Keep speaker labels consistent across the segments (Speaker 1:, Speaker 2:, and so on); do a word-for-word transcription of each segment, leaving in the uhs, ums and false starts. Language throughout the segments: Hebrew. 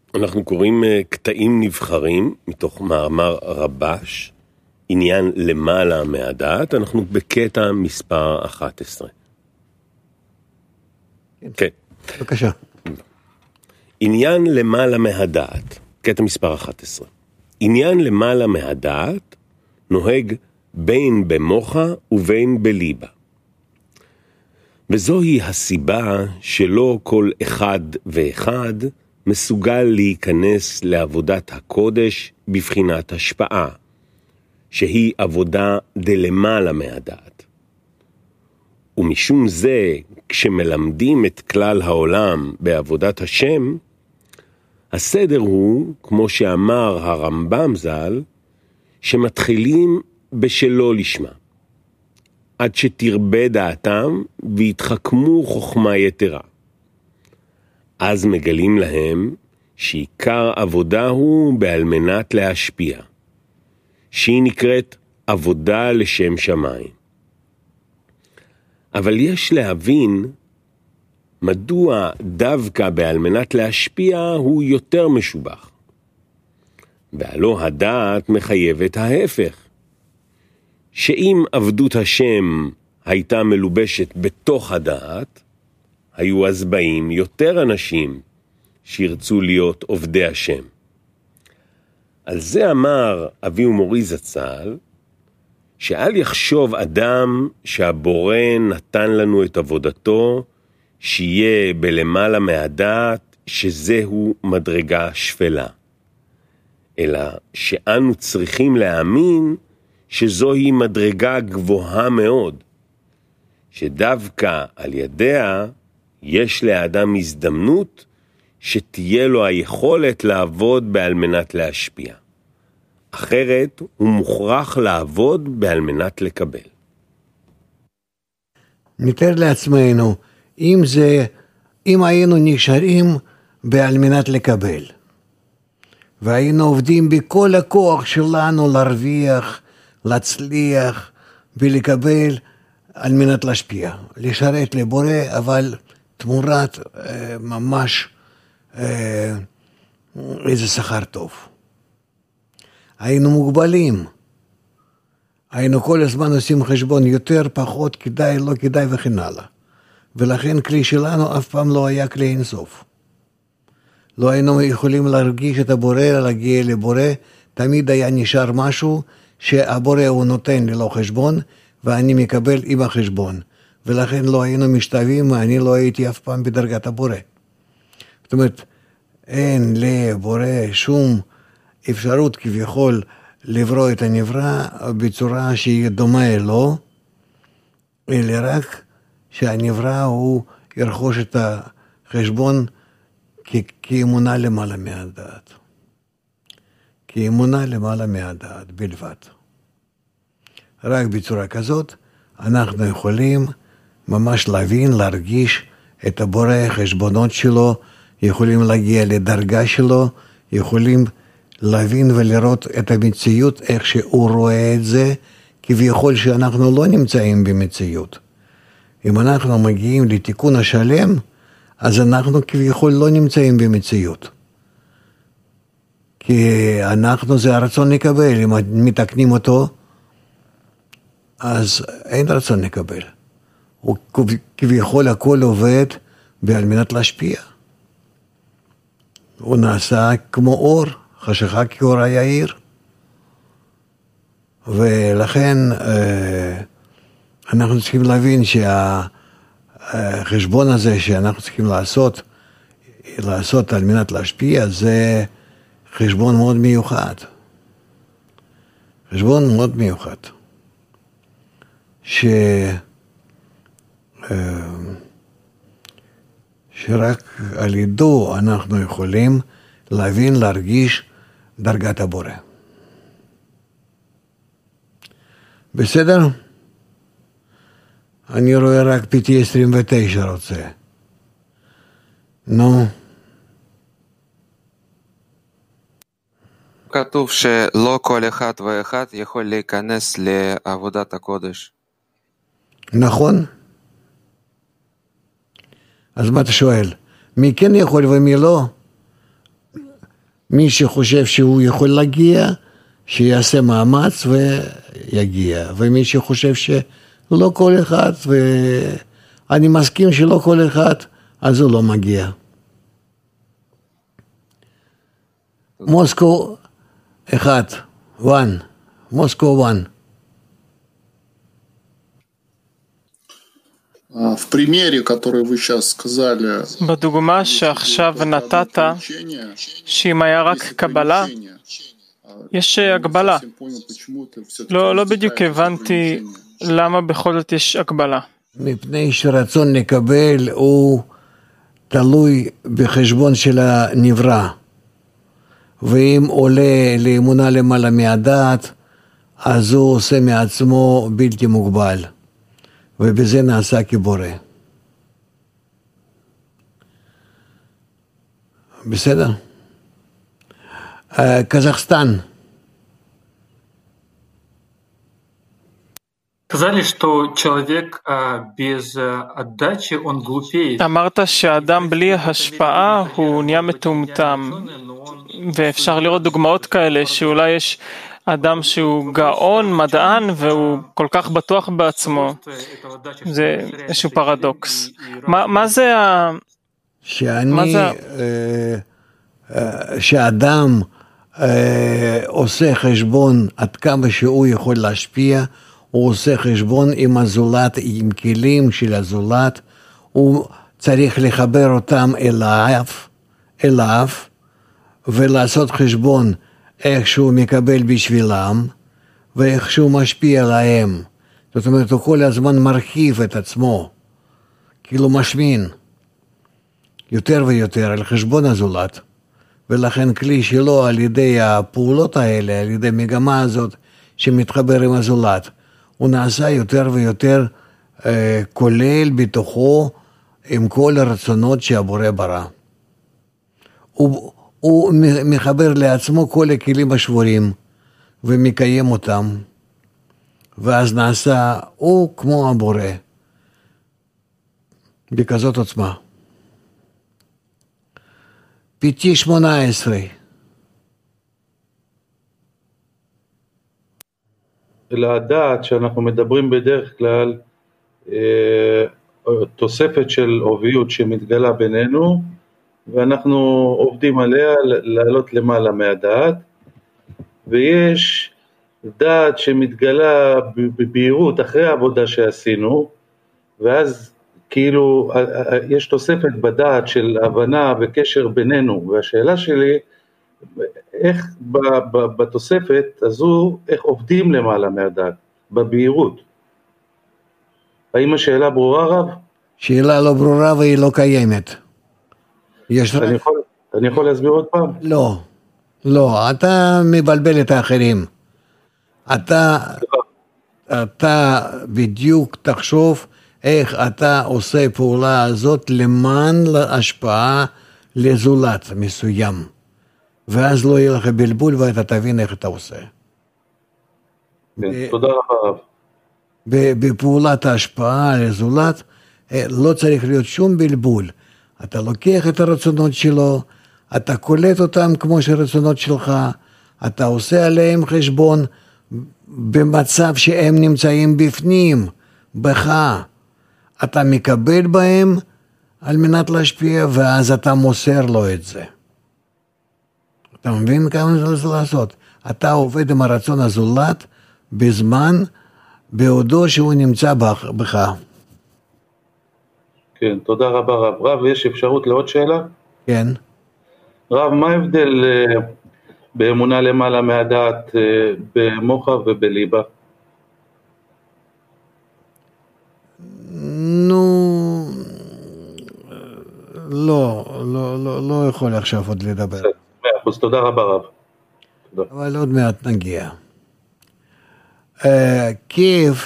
Speaker 1: אנחנו קוראים קטעים נבחרים מתוך מאמר רבש, עניין למעלה מהדעת. אנחנו בקטע מספר אחת עשרה. כן.
Speaker 2: בבקשה.
Speaker 1: עניין למעלה מהדעת, קטע מספר אחת עשרה. עניין למעלה מהדעת נוהג בין במוחה ובין בליבה. וזוהי הסיבה שלא כל אחד ואחד מסוגל להיכנס לעבודת הקודש בבחינת השפעה, שהיא עבודה דלמעלה מהדעת. ומשום זה, כשמלמדים את כלל העולם בעבודת השם, הסדר הוא, כמו שאמר הרמב"ם ז"ל, שמתחילים בשלא לשמה, עד שתרבה דעתם והתחכמו חוכמה יתרה. אז מגלים להם שעיקר עבודה הוא בעל מנת להשפיע, שהיא נקראת עבודה לשם שמיים. אבל יש להבין מדוע דווקא בעל מנת להשפיע הוא יותר משובח. והלא הדעת מחייבת ההפך, שאם עבדות השם הייתה מלובשת בתוך הדעת, היו אז באים יותר אנשים שירצו להיות עובדי השם. על זה אמר אבי ומורי זצ"ל, שאל יחשוב אדם שהבורא נתן לנו את עבודתו, שיהיה בלמעלה מהדעת שזהו מדרגה שפלה. אלא שאנו צריכים להאמין שזוהי מדרגה גבוהה מאוד, שדווקא על ידיה יש לאדם הזדמנות שתהיה לו היכולת לעבוד בעל מנת להשפיע. אחרת הוא מוכרח לעבוד בעל מנת לקבל.
Speaker 2: נתאר לעצמנו, אם זה, אם היינו נשארים בעל מנת לקבל, והיינו עובדים בכל הכוח שלנו להרוויח, להצליח ולקבל על מנת להשפיע, לשרת לבורא, אבל תמורת אה, ממש אה, איזה שכר טוב. היינו מוגבלים, היינו כל הזמן עושים חשבון יותר, פחות, כדאי, לא כדאי וכן הלאה. ולכן כלי שלנו אף פעם לא היה כלי אינסוף. לא היינו יכולים להרגיש את הבורא, להגיע לבורא, תמיד היה נשאר משהו שהבורא הוא נותן ללא חשבון, ואני מקבל עם החשבון. ולכן לא היינו משתווים, ואני לא הייתי אף פעם בדרגת הבורא. זאת אומרת, אין לבורא שום אפשרות כביכול לברוא את הנברא בצורה שהיא דומה לו, אלא רק שהנברא הוא ירכוש את החשבון כאמונה למעלה מהדעת. כאמונה למעלה מהדעת בלבד. רק בצורה כזאת אנחנו יכולים ממש להבין, להרגיש את הבורא, החשבונות שלו, יכולים להגיע לדרגה שלו, יכולים להבין ולראות את המציאות, איך שהוא רואה את זה, כביכול שאנחנו לא נמצאים במציאות. אם אנחנו מגיעים לתיקון השלם, אז אנחנו כביכול לא נמצאים במציאות. כי אנחנו זה הרצון לקבל, אם מתקנים אותו, אז אין רצון לקבל. הוא כביכול הכל עובד בעל מנת להשפיע. הוא נעשה כמו אור, חשיכה כאור היעיר. ולכן אנחנו צריכים להבין שהחשבון הזה שאנחנו צריכים לעשות, לעשות על מנת להשפיע, זה חשבון מאוד מיוחד. חשבון מאוד מיוחד. ש... שרק על ידו אנחנו יכולים להבין, להרגיש דרגת הבורא. בסדר? אני רואה רק פי טי עשרים ותשע רוצה. נו.
Speaker 3: כתוב שלא כל אחד ואחד יכול להיכנס לעבודת הקודש.
Speaker 2: נכון. אז מה אתה שואל? מי כן יכול ומי לא? מי שחושב שהוא יכול להגיע, שיעשה מאמץ ויגיע. ומי שחושב שלא כל אחד, ואני מסכים שלא כל אחד, אז הוא לא מגיע. מוסקו אחד, one, מוסקו one.
Speaker 4: В примере, который вы сейчас сказали,
Speaker 5: בדוגמה שעכשיו נתת, שאם היה רק קבלה, יש הגבלה. לא, לא בדיוק הבנתי למה בכל זאת יש הגבלה.
Speaker 2: מפני שרצון לקבל הוא תלוי בחשבון של הנברא. ואם עולה לאמונה למעלה מהדעת, אז הוא עושה מעצמו בלתי מוגבל. ובזה נעשה כבורא. בסדר? Казахстан.
Speaker 6: Сказали, что человек без отдачи, он глупеет.
Speaker 5: אמרת שהאדם בלי השפעה הוא נהיה מטומטם, ואפשר לראות דוגמאות כאלה שאולי יש אדם שהוא גאון, מדען, והוא כל כך בטוח בעצמו. זה איזשהו פרדוקס. מה, מה זה ה...
Speaker 2: שאני,
Speaker 5: מה זה...
Speaker 2: שאדם עושה חשבון עד כמה שהוא יכול להשפיע, הוא עושה חשבון עם הזולת, עם כלים של הזולת, הוא צריך לחבר אותם אליו, אליו, ולעשות חשבון איך שהוא מקבל בשבילם, ואיך שהוא משפיע עליהם. זאת אומרת, הוא כל הזמן מרחיב את עצמו, כאילו משמין, יותר ויותר על חשבון הזולת, ולכן כלי שלו על ידי הפעולות האלה, על ידי מגמה הזאת שמתחבר עם הזולת, הוא נעשה יותר ויותר אה, כולל בתוכו עם כל הרצונות שהבורא ברא. הוא, הוא מחבר לעצמו כל הכלים השבורים ומקיים אותם, ואז נעשה הוא כמו הבורא בכזאת עוצמה. פיתי שמונה עשרה.
Speaker 7: לדעת שאנחנו מדברים בדרך כלל אה, תוספת של עוביות שמתגלה בינינו, ואנחנו עובדים עליה לעלות למעלה מהדעת, ויש דעת שמתגלה בבהירות אחרי העבודה שעשינו, ואז כאילו יש תוספת בדעת של הבנה וקשר בינינו, והשאלה שלי, איך בתוספת הזו, איך עובדים למעלה מהדעת, בבהירות? האם השאלה ברורה רב?
Speaker 2: שאלה לא ברורה והיא לא קיימת. יש
Speaker 7: אני יכול, אני יכול להסביר עוד פעם?
Speaker 2: לא, לא, אתה מבלבל את האחרים. אתה, אתה בדיוק תחשוב איך אתה עושה פעולה הזאת למען השפעה לזולת מסוים. ואז לא יהיה לך בלבול ואתה תבין איך אתה עושה.
Speaker 7: כן, תודה רבה רב.
Speaker 2: בפעולת ההשפעה לזולת לא צריך להיות שום בלבול. אתה לוקח את הרצונות שלו, אתה קולט אותם כמו שרצונות שלך, אתה עושה עליהם חשבון במצב שהם נמצאים בפנים, בך. אתה מקבל בהם על מנת להשפיע, ואז אתה מוסר לו את זה. אתה מבין כמה זה לעשות? אתה עובד עם הרצון הזולת בזמן, בעודו שהוא נמצא בך.
Speaker 7: כן, תודה רבה רב. רב, יש אפשרות לעוד שאלה?
Speaker 2: כן.
Speaker 7: רב, מה ההבדל באמונה למעלה מהדעת במוחה ובליבה?
Speaker 2: נו, לא, לא, לא, לא יכול עכשיו עוד לדבר.
Speaker 7: מאה אחוז, תודה רבה רב. תודה.
Speaker 2: אבל עוד מעט נגיע. קייב,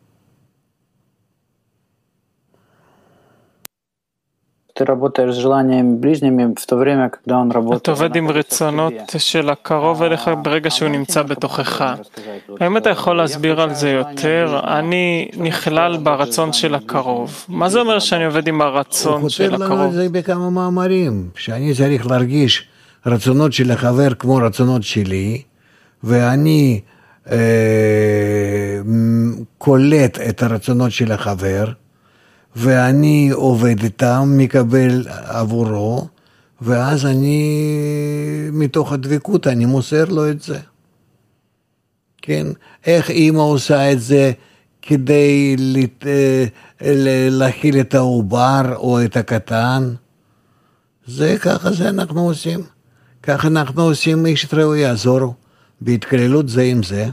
Speaker 8: ты работаешь с желаниями ближними в то время, когда он работает.
Speaker 5: אתה עובד עם רצונות של הקרוב אליך ברגע שהוא נמצא בתוכך. האם אתה יכול להסביר על זה יותר? אני נכלל ברצון של הקרוב. מה זה אומר שאני עובד עם הרצון של הקרוב?
Speaker 2: הוא כותב לנו את זה בכמה מאמרים, שאני צריך להרגיש רצונות של החבר כמו רצונות שלי, ואני אה, קולט את הרצונות של החבר, ואני עובד איתם, מקבל עבורו, ואז אני, מתוך הדבקות, אני מוסר לו את זה. כן? איך אמא עושה את זה כדי לת... להכיל את העובר או את הקטן? זה ככה זה אנחנו עושים. ככה אנחנו עושים איש את רעהו יעזורו, בהתכללות זה עם זה.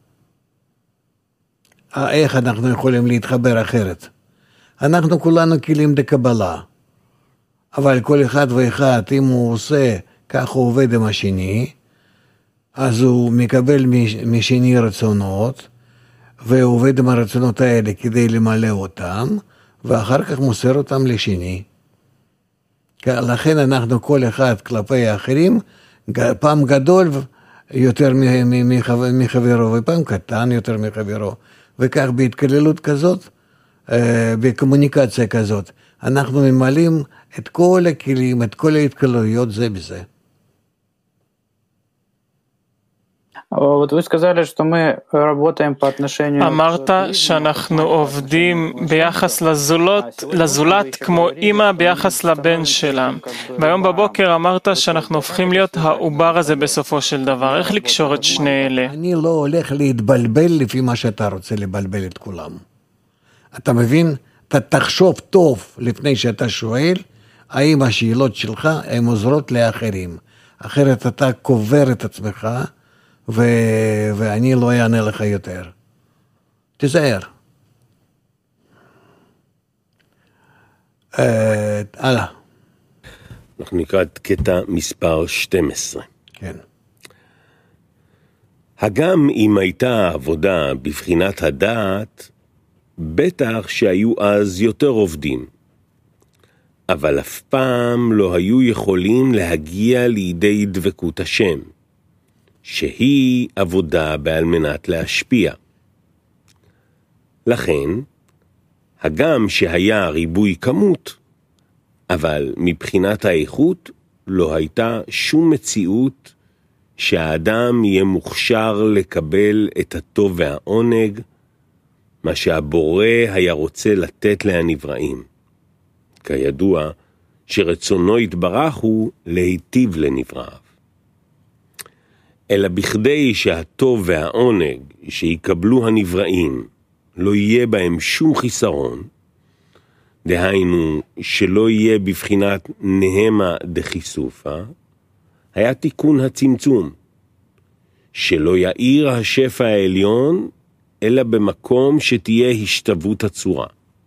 Speaker 2: איך אנחנו יכולים להתחבר אחרת? אנחנו כולנו כלים לקבלה, אבל כל אחד ואחד, אם הוא עושה, כך הוא עובד עם השני, אז הוא מקבל משני רצונות, והוא עובד עם הרצונות האלה כדי למלא אותם, ואחר כך מוסר אותם לשני. לכן אנחנו כל אחד כלפי האחרים, פעם גדול יותר מחברו, ופעם קטן יותר מחברו, וכך בהתכללות כזאת, בקומוניקציה כזאת, אנחנו ממלאים את כל הכלים, את כל ההתכלויות זה בזה.
Speaker 5: אמרת שאנחנו עובדים ביחס לזולת, לזולת כמו אמא ביחס לבן שלה. והיום בבוקר אמרת שאנחנו הופכים להיות העובר הזה בסופו של דבר. איך לקשור את שני אלה?
Speaker 2: אני לא הולך להתבלבל לפי מה שאתה רוצה לבלבל את כולם. אתה מבין? אתה תחשוב טוב לפני שאתה שואל, האם השאלות שלך הן עוזרות לאחרים. אחרת אתה קובר את עצמך, ו... ואני לא אענה לך יותר. תזהר. אה, הלאה.
Speaker 1: אנחנו נקרא את קטע מספר שתים עשרה.
Speaker 2: כן.
Speaker 1: הגם אם הייתה עבודה בבחינת הדעת, בטח שהיו אז יותר עובדים. אבל אף פעם לא היו יכולים להגיע לידי דבקות השם, שהיא עבודה בעל מנת להשפיע. לכן, הגם שהיה ריבוי כמות, אבל מבחינת האיכות לא הייתה שום מציאות שהאדם יהיה מוכשר לקבל את הטוב והעונג, מה שהבורא היה רוצה לתת להנבראים. כידוע שרצונו יתברך הוא להיטיב לנבראיו. אלא בכדי שהטוב והעונג שיקבלו הנבראים לא יהיה בהם שום חיסרון, דהיינו שלא יהיה בבחינת נהמה דחיסופה, היה תיקון הצמצום, שלא יאיר השפע העליון, אלא במקום שתהיה השתוות הצורה.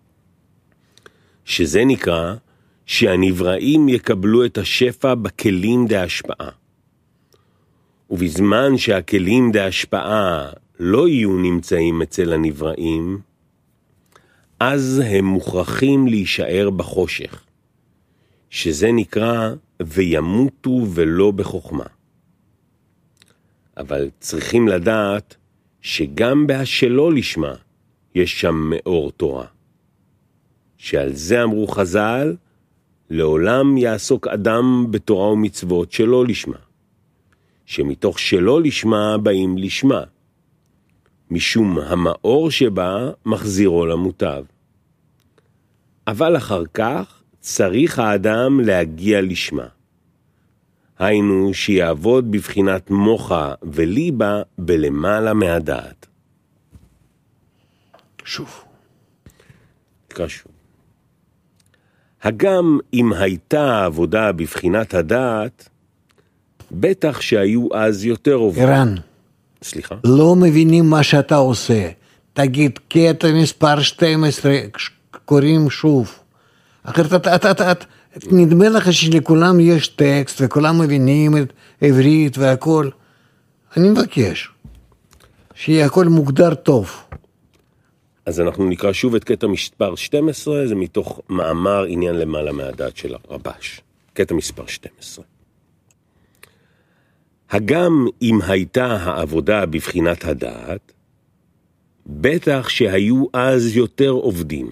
Speaker 1: שזה נקרא שהנבראים יקבלו את השפע בכלים דהשפעה. ובזמן שהכלים דהשפעה לא יהיו נמצאים אצל הנבראים, אז הם מוכרחים להישאר בחושך, שזה נקרא וימותו ולא בחוכמה. אבל צריכים לדעת שגם בהשלא לשמה יש שם מאור תורה. שעל זה אמרו חז"ל, לעולם יעסוק אדם בתורה ומצוות שלא לשמה, שמתוך שלא לשמה באים לשמה, משום המאור שבה מחזירו למוטב. אבל אחר כך צריך האדם להגיע לשמה, היינו שיעבוד בבחינת מוחה וליבה בלמעלה מהדעת.
Speaker 2: שוב.
Speaker 1: תקרא שוב. הגם אם הייתה עבודה בבחינת הדעת, בטח שהיו אז יותר עובדים.
Speaker 2: ערן.
Speaker 1: סליחה?
Speaker 2: לא מבינים מה שאתה עושה. תגיד, קטע מספר שתים עשרה, קוראים שוב. אחרת אתה, אתה, אתה, אתה, נדמה לך שלכולם יש טקסט, וכולם מבינים את עברית והכל. אני מבקש, שיהיה הכל מוגדר טוב.
Speaker 1: אז אנחנו נקרא שוב את קטע מספר שתים עשרה, זה מתוך מאמר עניין למעלה מהדעת של הרבש. קטע מספר שתים עשרה. הגם אם הייתה העבודה בבחינת הדעת, בטח שהיו אז יותר עובדים.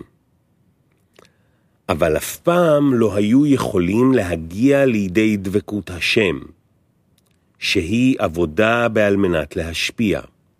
Speaker 1: אבל אף פעם לא היו יכולים להגיע לידי דבקות השם, שהיא עבודה בעל מנת להשפיע.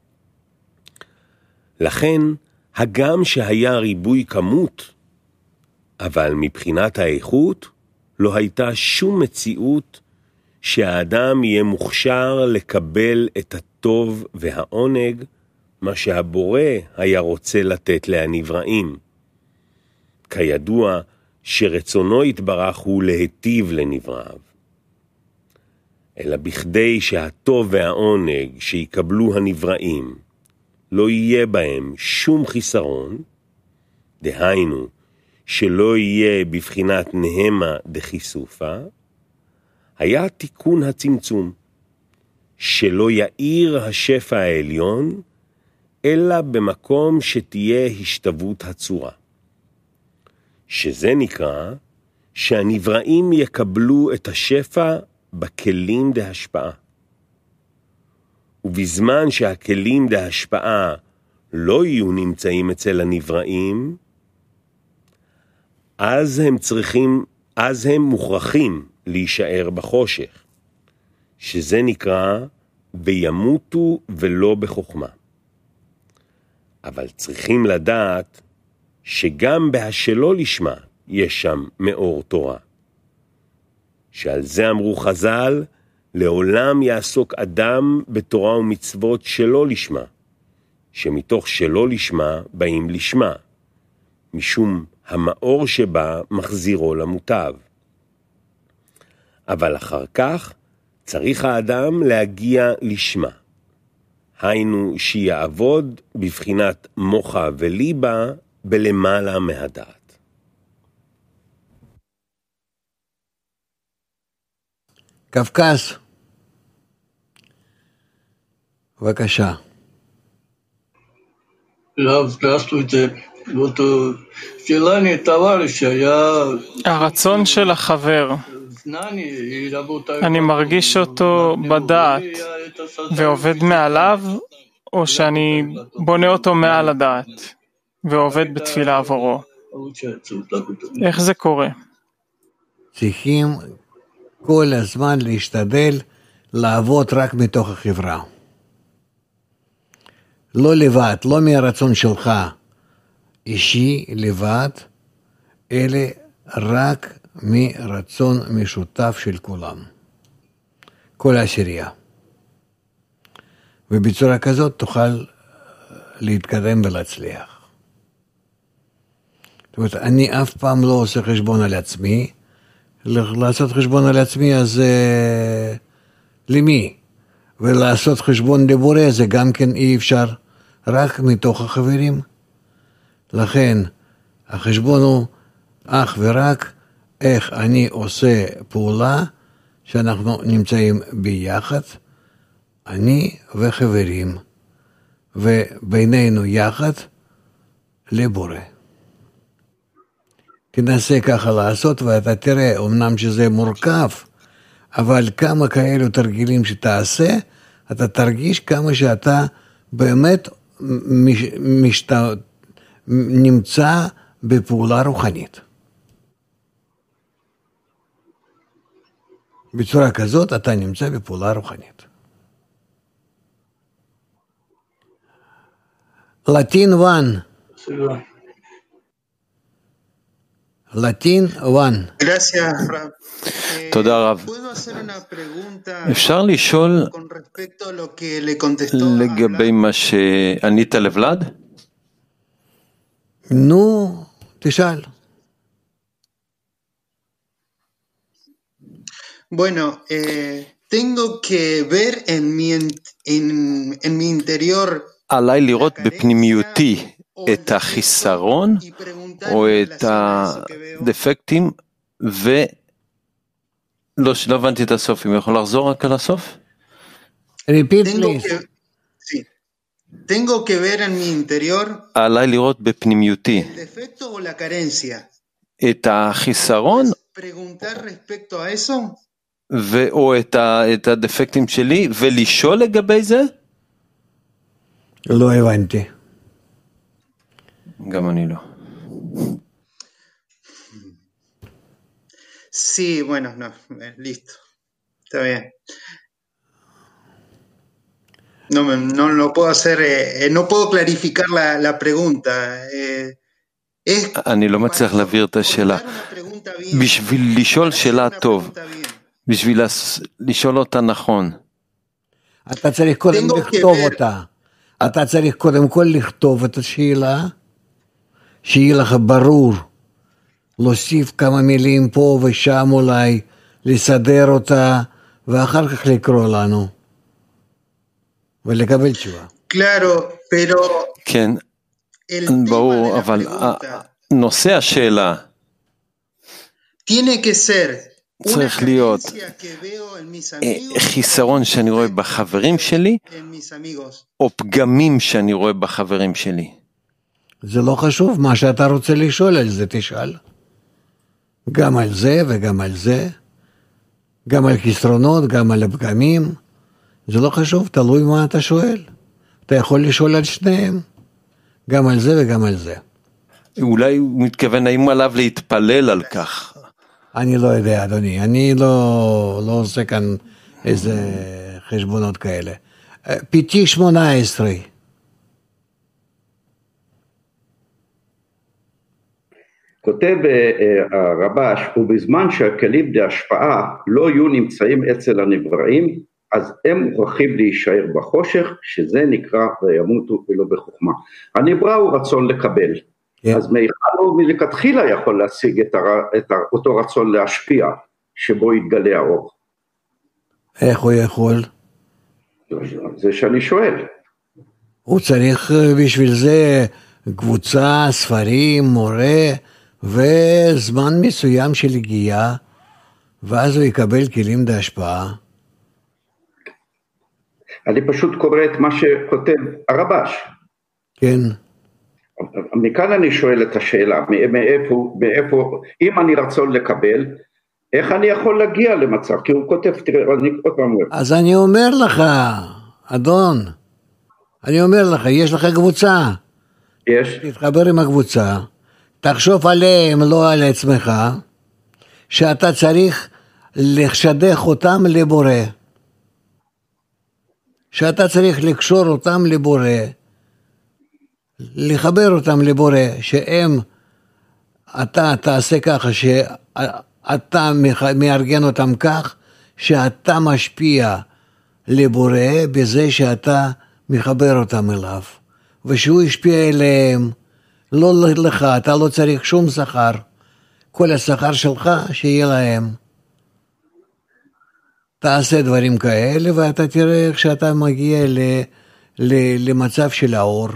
Speaker 1: לכן, הגם שהיה ריבוי כמות, אבל מבחינת האיכות, לא הייתה שום מציאות שהאדם יהיה מוכשר לקבל את הטוב והעונג, מה שהבורא היה רוצה לתת לנבראים. כידוע שרצונו יתברך הוא להיטיב לנבראיו. אלא בכדי שהטוב והעונג שיקבלו הנבראים לא יהיה בהם שום חיסרון, דהיינו שלא יהיה בבחינת נהמה דחיסופה, היה תיקון הצמצום, שלא יאיר השפע העליון, אלא במקום שתהיה השתוות הצורה. שזה נקרא שהנבראים יקבלו את השפע בכלים דהשפעה. ובזמן שהכלים דהשפעה לא יהיו נמצאים אצל הנבראים, אז הם צריכים, אז הם מוכרחים להישאר בחושך, שזה נקרא וימותו ולא בחוכמה. אבל צריכים לדעת שגם בהשלא לשמה יש שם מאור תורה. שעל זה אמרו חז"ל, לעולם יעסוק אדם בתורה ומצוות שלא לשמה, שמתוך שלא לשמה באים לשמה, משום המאור שבה מחזירו למוטב. אבל אחר כך צריך האדם להגיע לשמה, היינו שיעבוד בבחינת מוחה וליבה בלמעלה מהדעת.
Speaker 2: קווקז, בבקשה.
Speaker 9: Рав, здравствуйте. Вот желание товарища, я
Speaker 5: הרצון של החבר,
Speaker 9: знание и работаю.
Speaker 5: אני מרגיש אותו בדעת ועובד מעליו, או שאני בונה אותו מעל הדעת ועובד בתפילה עבורו. איך זה קורה?
Speaker 2: צריכים כל הזמן להשתדל לעבוד רק מתוך החברה. לא לבד, לא מהרצון שלך אישי לבד, אלא רק מרצון משותף של כולם. כל העשירייה. ובצורה כזאת תוכל להתקדם ולהצליח. זאת אומרת, אני אף פעם לא עושה חשבון על עצמי. לעשות חשבון על עצמי, אז uh, למי? ולעשות חשבון לבורא זה גם כן אי אפשר, רק מתוך החברים. לכן, החשבון הוא אך ורק איך אני עושה פעולה שאנחנו נמצאים ביחד, אני וחברים, ובינינו יחד לבורא. תנסה ככה לעשות ואתה תראה, אמנם שזה מורכב, אבל כמה כאלו תרגילים שתעשה, אתה תרגיש כמה שאתה באמת מש, משת, נמצא בפעולה רוחנית. בצורה כזאת אתה נמצא בפעולה רוחנית. לטין וואן. לטין וואן.
Speaker 10: תודה רב. אפשר לשאול לגבי מה שענית לבלד?
Speaker 2: נו, תשאל.
Speaker 11: Bueno, eh, tengo que ver en mi, en, en mi interior.
Speaker 10: עליי לראות בפנימיותי את החיסרון או את הדפקטים, ולא לא הבנתי את הסוף. אם יכול לחזור רק על הסוף?
Speaker 2: Repeat, please.
Speaker 11: Tengo que ver en mi interior.
Speaker 10: עליי לראות בפנימיותי את החיסרון או את הדפקטים שלי, ולשאול לגבי זה?
Speaker 2: לא הבנתי.
Speaker 10: גם אני לא.
Speaker 11: Sí, bueno, no, listo. Está bien. No, no, no puedo hacer, eh, no puedo clarificar la, la pregunta. Eh, es...
Speaker 10: אני לא מצליח להעביר את השאלה. בשביל לשאול שאלה טוב, בשביל לשאול אותה נכון.
Speaker 2: אתה צריך קודם לכתוב אותה. אתה צריך קודם כל לכתוב את השאלה, שיהיה לך ברור, להוסיף כמה מילים פה ושם אולי, לסדר אותה, ואחר כך לקרוא לנו, ולקבל תשובה.
Speaker 10: כן, ברור, אבל נושא השאלה צריך להיות חיסרון שאני רואה בחברים שלי, או פגמים שאני רואה בחברים שלי.
Speaker 2: זה לא חשוב, מה שאתה רוצה לשאול על זה תשאל. גם על זה וגם על זה, גם על חסרונות, גם על הפגמים. זה לא חשוב, תלוי מה אתה שואל. אתה יכול לשאול על שניהם, גם על זה וגם על זה.
Speaker 10: אולי הוא מתכוון, האם עליו להתפלל על כך?
Speaker 2: אני לא יודע, אדוני, אני לא, לא עושה כאן איזה חשבונות כאלה. פיתי שמונה עשרה.
Speaker 12: כותב הרבש, ובזמן שהכלים בהשפעה לא יהיו נמצאים אצל הנבראים, אז הם מוכרחים להישאר בחושך, שזה נקרא וימותו ולא בחוכמה. הנברא הוא רצון לקבל, yeah. אז מהיכן הוא מלכתחילה יכול להשיג את, הר... את אותו רצון להשפיע, שבו יתגלה האור.
Speaker 2: איך הוא יכול?
Speaker 12: זה שאני שואל.
Speaker 2: הוא צריך בשביל זה קבוצה, ספרים, מורה, וזמן מסוים של הגיעה, ואז הוא יקבל כלים להשפעה.
Speaker 12: אני פשוט קורא את מה שכותב הרבש.
Speaker 2: כן.
Speaker 12: מכאן אני שואל את השאלה, מאיפה, מאיפה, אם אני רצון לקבל, איך אני יכול להגיע למצב? כי הוא כותב, תראה, אני עוד פעם אומר.
Speaker 2: אז אני אומר לך, אדון, אני אומר לך, יש לך קבוצה.
Speaker 12: יש.
Speaker 2: תתחבר עם הקבוצה, תחשוב עליהם, לא על עצמך, שאתה צריך לשדך אותם לבורא. שאתה צריך לקשור אותם לבורא, לחבר אותם לבורא, שהם, אתה תעשה ככה, שאתה מארגן אותם כך, שאתה משפיע לבורא, בזה שאתה מחבר אותם אליו, ושהוא ישפיע אליהם, לא לך, אתה לא צריך שום שכר, כל השכר שלך שיהיה להם. תעשה דברים כאלה, ואתה תראה איך שאתה מגיע ל, ל, למצב של האור.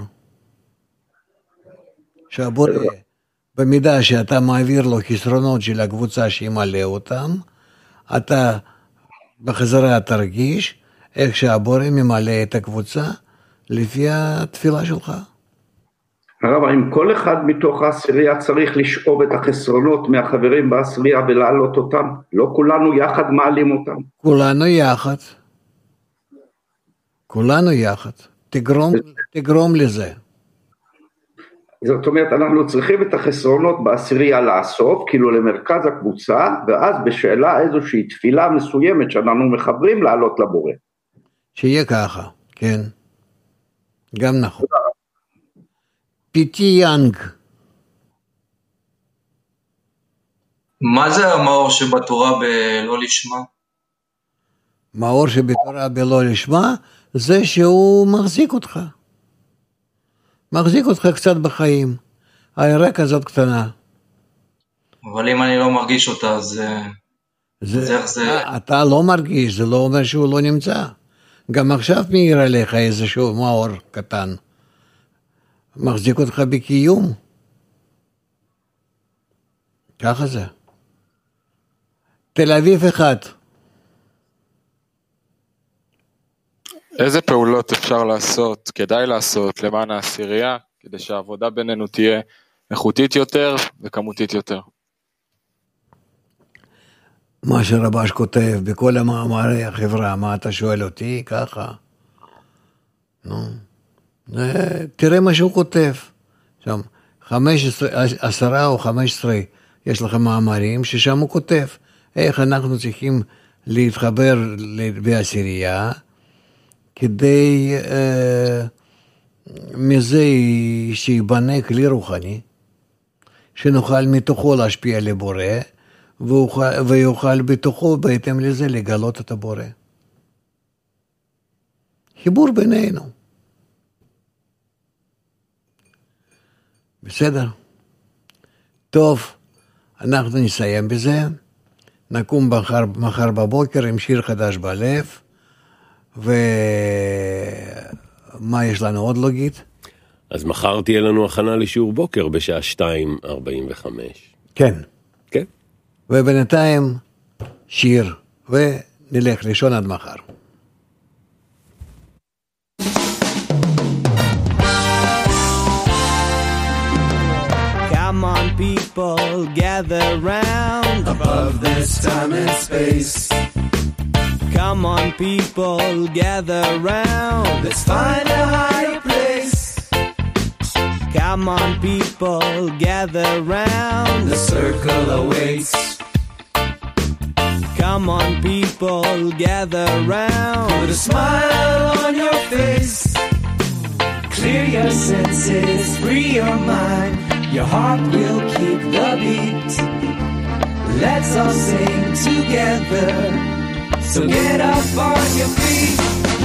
Speaker 2: שהבורא, במידה שאתה מעביר לו חסרונות של הקבוצה שימלא אותם, אתה בחזרה תרגיש איך שהבורא ממלא את הקבוצה לפי התפילה שלך.
Speaker 12: הרב, אם כל אחד מתוך העשירייה צריך לשאוב את החסרונות מהחברים בעשירייה ולהעלות אותם, לא כולנו יחד מעלים אותם?
Speaker 2: כולנו יחד. כולנו יחד. תגרום, תגרום לזה.
Speaker 12: זאת אומרת, אנחנו צריכים את החסרונות בעשירייה לאסוף, כאילו למרכז הקבוצה, ואז בשאלה איזושהי תפילה מסוימת שאנחנו מחברים לעלות לבורא.
Speaker 2: שיהיה ככה, כן. גם נכון. פיטי יאנג.
Speaker 6: מה זה המאור שבתורה בלא לשמה?
Speaker 2: מאור שבתורה בלא לשמה, זה שהוא מחזיק אותך. מחזיק אותך קצת בחיים. העירה כזאת קטנה.
Speaker 6: אבל אם אני לא מרגיש אותה, אז...
Speaker 2: זה, איך זה... אתה לא מרגיש, זה לא אומר שהוא לא נמצא. גם עכשיו מאיר עליך איזשהו מאור קטן. מחזיק אותך בקיום. ככה זה. תל אביב אחד.
Speaker 13: איזה פעולות אפשר לעשות, כדאי לעשות למען העשירייה, כדי שהעבודה בינינו תהיה איכותית יותר וכמותית יותר?
Speaker 2: מה שרבש כותב בכל המאמרי החברה, מה אתה שואל אותי? ככה. נו. תראה מה שהוא כותב. שם, חמש עשרה, עשרה או חמש עשרה, יש לכם מאמרים ששם הוא כותב איך אנחנו צריכים להתחבר בעשירייה, כדי אה, מזה שיבנה כלי רוחני, שנוכל מתוכו להשפיע לבורא, ויוכל, ויוכל בתוכו בהתאם לזה לגלות את הבורא. חיבור בינינו. בסדר? טוב, אנחנו נסיים בזה, נקום מחר, מחר בבוקר עם שיר חדש בלב, ומה יש לנו עוד להגיד?
Speaker 1: אז מחר תהיה לנו הכנה לשיעור בוקר בשעה שתיים ארבעים וחמש.
Speaker 2: כן.
Speaker 1: כן.
Speaker 2: ובינתיים שיר, ונלך לישון עד מחר.
Speaker 14: Come on, people, gather round above this time and space. Come on, people, gather round. Let's find a higher place. Come on, people, gather round. The circle awaits. Come on, people, gather round. Put a smile on your face. Clear your senses, free your mind. Your heart will keep the beat. Let's all sing together. So get up on your feet.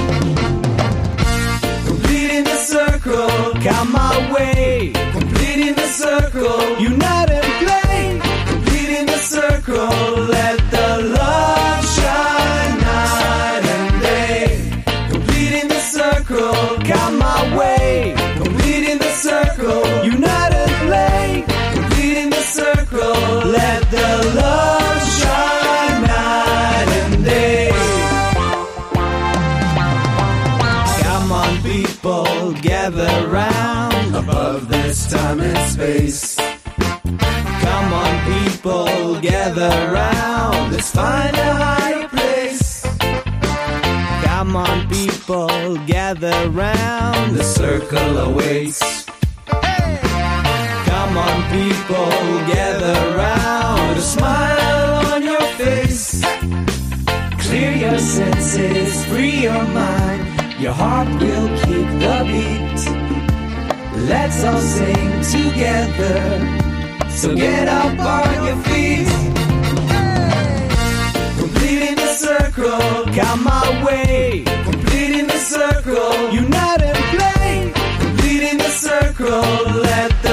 Speaker 14: Completing the circle, come my way. Completing the circle, unite and play. Completing the circle, let the love shine night and day. Completing the circle, come my way. Completing the circle, unite and play. Completing the circle, let the love shine night and day. Come on, people, gather round above this time and space. Come on, people, gather round. Let's find a higher place. Come on, people, gather round. The circle awaits. Come on, people, gather round. Put a smile on your face. Clear your senses, free your mind. Your heart will keep the beat. Let's all sing together. So get up on your feet. Completing the circle, come my way. Completing the circle, unite and play. Completing the circle, let